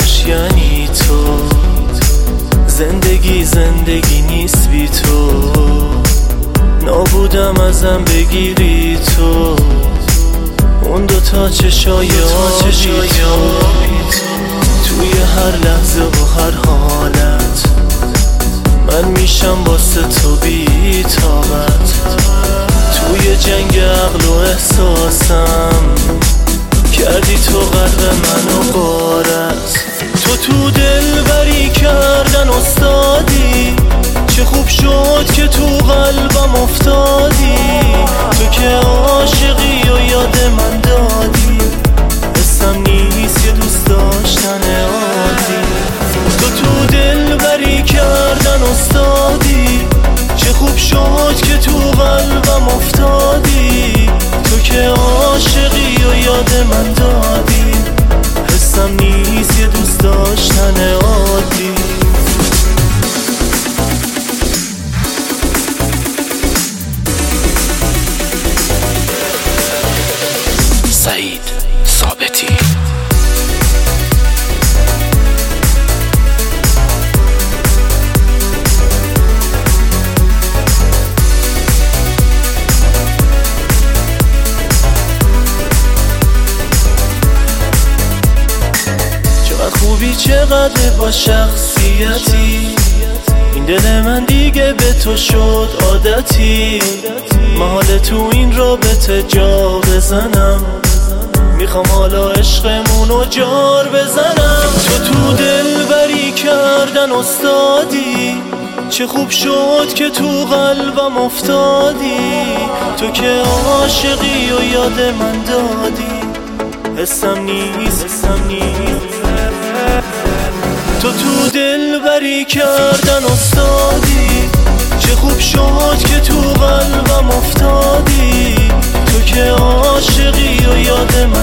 عشقش یعنی تو، زندگی نیست بی تو، نابودم ازم بگیری تو، اون دوتا چشای آبی تو، توی هر لحظه و هر حالت من میشم واسه تو بی طاقت، توی جنگ عقل و احساسم کردی تو غرق من و غارت، تو دلبری کردن استادی، چه خوب شد که تو قلبم افتادی، تو که عاشقی و یاد من دادی، حسم نیست یه دوست داشتن عادی، تو دلبری کردن استادی، چه خوب شد که تو قلبم افتادی، تو که عاشقی و یاد من دادی، حسم نیست یه دوست داشتن عادی. سعید ثابتی. خوبی چقدر با شخصیتی، این دل من دیگه به تو شد عادتی، محال تو این رابطه جا بزنم، میخوام حالا عشقمونو جار بزنم، تو دلبری کردن استادی، چه خوب شد که تو قلبم افتادی، تو که عاشقی و یاد من دادی، حسم نیست تو دلبری کردن استادی، چه خوب شد که تو قلبم افتادی، تو که عاشقی و یاد من